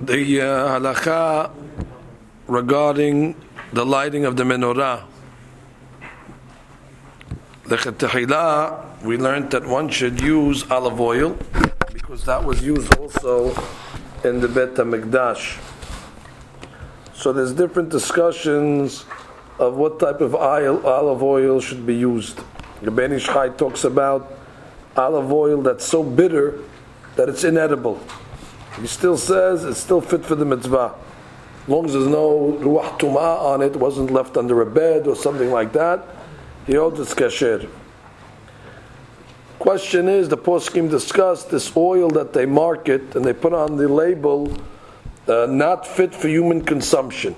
the halakha regarding the lighting of the menorah. Lechetechila, we learned that one should use olive oil because that was used also in the Bet HaMikdash. So there's different discussions of what type of olive oil should be used. The Ben Ish Chai talks about olive oil that's so bitter that it's inedible. He still says it's still fit for the mitzvah. As long as there's no ruach tum'ah on it, wasn't left under a bed or something like that, he holds it's kasher. Question is, the poskim discussed this oil that they market and they put on the label, not fit for human consumption.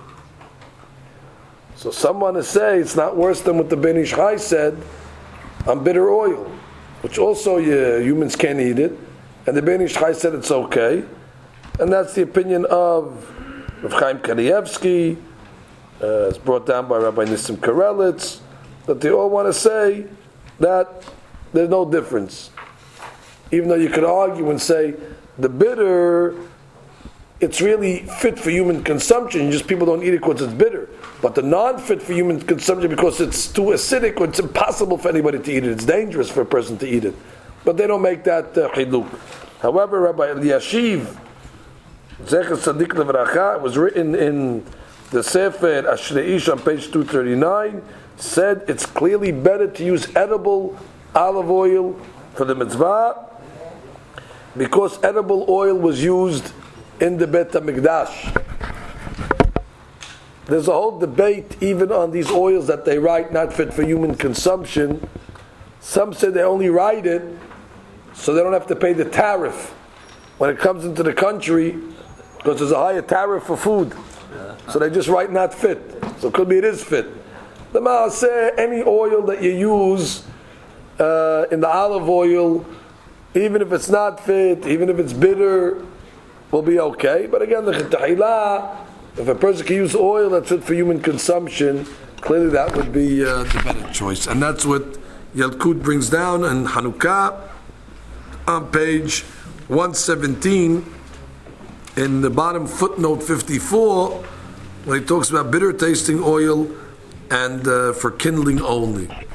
So someone is saying it's not worse than what the Ben Ish Chai said on bitter oil, which also humans can't eat it, and the Ben Ish Chai said it's okay, and that's the opinion of Rav Chaim Kanievsky, it's brought down by Rabbi Nissim Karelitz, that they all want to say that there's no difference. Even though you could argue and say the bitter, it's really fit for human consumption, just people don't eat it because it's bitter. But the non-fit for human consumption because it's too acidic or it's impossible for anybody to eat it. It's dangerous for a person to eat it. But they don't make that chiluk. However, Rabbi Eliashiv, Zecher Tzadik Levracha, it was written in the Sefer Ashrei Ish on page 239, said it's clearly better to use edible olive oil for the mitzvah because edible oil was used in the Bet HaMikdash. There's a whole debate even on these oils that they write not fit for human consumption. Some say they only write it so they don't have to pay the tariff when it comes into the country because there's a higher tariff for food. So they just write not fit. So it could be it is fit. The Maal say any oil that you use in the olive oil, even if it's not fit, even if it's bitter, will be okay. But again, the Chetahila, if a person can use oil that's fit for human consumption, clearly that would be the better choice. And that's what Yalkut brings down in Hanukkah on page 117 in the bottom footnote 54 when he talks about bitter tasting oil and for kindling only.